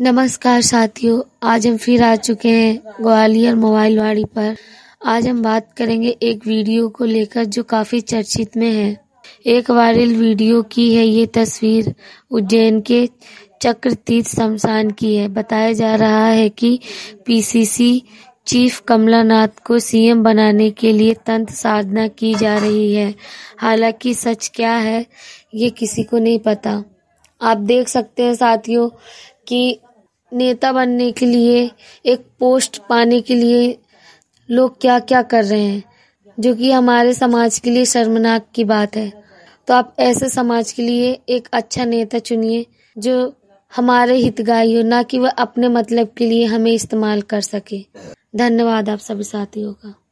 नमस्कार साथियों, आज हम फिर आ चुके हैं ग्वालियर मोबाइल वाड़ी पर। आज हम बात करेंगे एक वीडियो को लेकर जो काफी चर्चित में है। एक वायरल वीडियो की है ये तस्वीर उज्जैन के चक्रतीर्थ शमशान की है। बताया जा रहा है कि पीसीसी चीफ कमलनाथ को सीएम बनाने के लिए तंत्र साधना की जा रही है। हालांकि सच क्या है ये किसी को नहीं पता। आप देख सकते हैं साथियों कि नेता बनने के लिए, एक पोस्ट पाने के लिए लोग क्या क्या कर रहे हैं, जो कि हमारे समाज के लिए शर्मनाक की बात है। तो आप ऐसे समाज के लिए एक अच्छा नेता चुनिए जो हमारे हितगाही हो, ना कि वह अपने मतलब के लिए हमें इस्तेमाल कर सके। धन्यवाद आप सभी साथियों का।